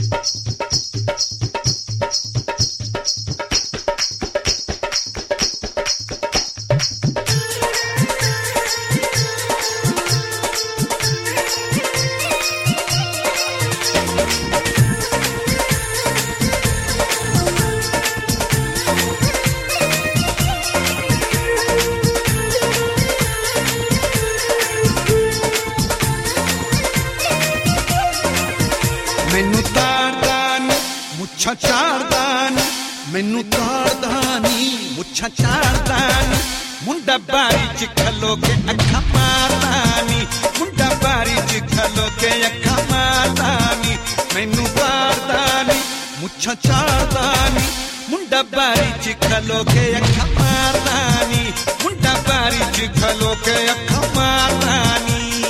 मैनू तारदा नी मुच्छा चाड़दा नी, मैनू तारदा नी मुच्छा चाड़दा नी, मुंडा बारी च खलो के अखा मारदा नी, मुंडा बारी च खलो के अखा मारदा नी, मैनू तारदा नी मुच्छा चाड़दा नी, मुंडा बारी च खलो के अखा मारदा नी, मुंडा बारी च खलो के अखा मारदा नी।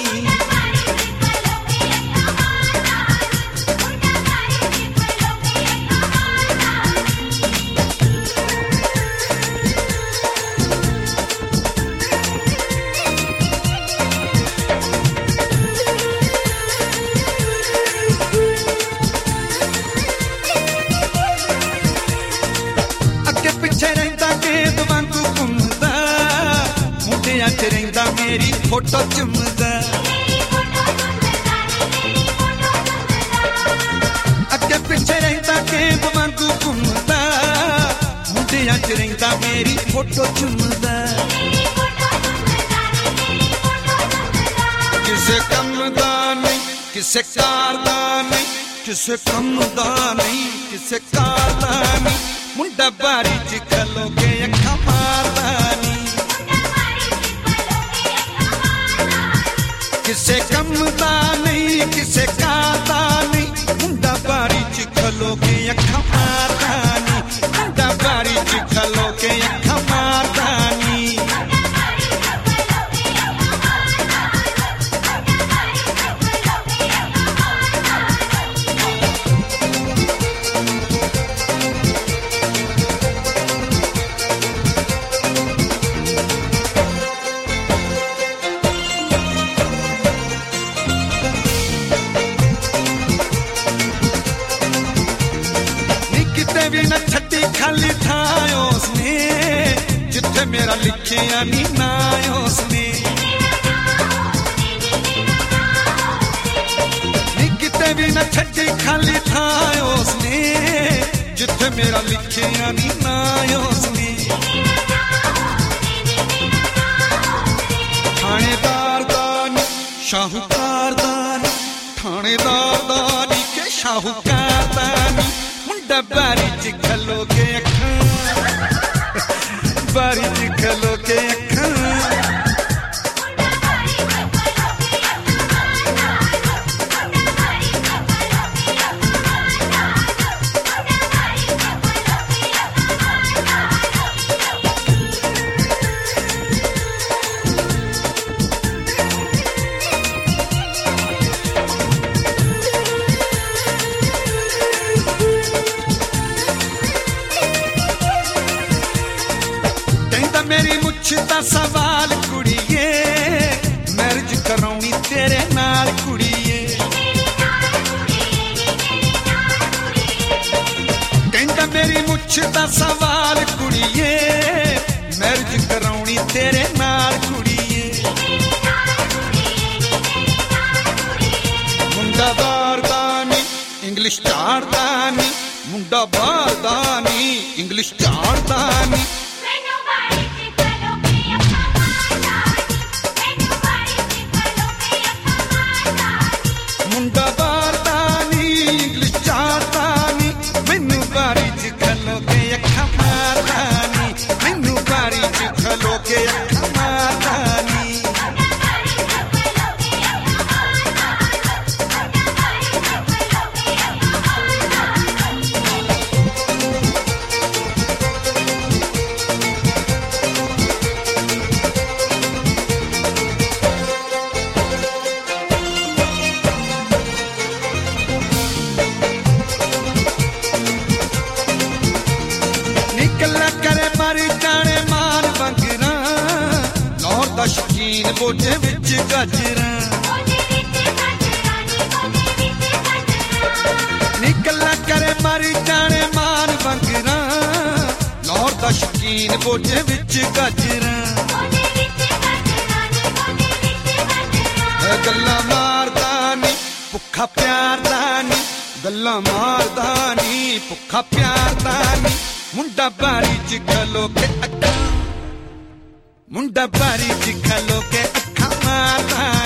रहिंदा मेरी फोटो चुमदा, अगे पिछे रहिंदा गेंद वांगू घुमदा, मुंडियां च रहिंदा मेरी फोटो चुमदा। किसे कम दा नहीं किसे कार दा नहीं, किसे कम दा नहीं किसे कार दा नहीं, मुंडा बारी च खलो के अखा मारदा नी, किसे कम दा नहीं किसे कादा नहीं, मुंडा बारी च खलो के अखा मारदा नी, मुंडा बारी च खलो के अखा मारदा नी। भी न छटी खाली थाय उसने, जिथे मेरा लिखिया नी नाय उसने, नी किते भी न छटी खाली थाय उसने, जिथे मेरा लिखिया नी नाय उसने। थानेदार दानी शाहूकार दानी, थानेदार दानी के शाहूकार दानी, मुंडा बारी च खलो के अखा, बारी च खलो के अखा। मेरी मुछ दा सवाल कुड़िए, मैरिज कराउनी तेरे नाल कुड़िए, कहंदा मेरी मुछ दा सवाल कुड़िए, मैरिज कराउनी तेरे नाल कुड़िए। मुंडा बारदानी इंग्लिश चाड़दानी, मुंडा बारदानी इंग्लिश चाड़दानी, मुंडा बारदानी इंग्लिश चाड़दानी, मैनू बारी च खलो के अखा मारदानी, मैनू बारी च खलो के अखा मारदानी। शकीन बोझे विच गाजरां, नी गल्ला करे मरी जाने मान वंगरा लाहौर दा शकीन बोझे विच गजरा गल्ला मारदा नी भुखा प्यार दा नी गल्ला मारदा नी भुखा प्यार दा नी मुंडा बारी च खलो के अखा मुंडा बारी च खलो के अखा मारदा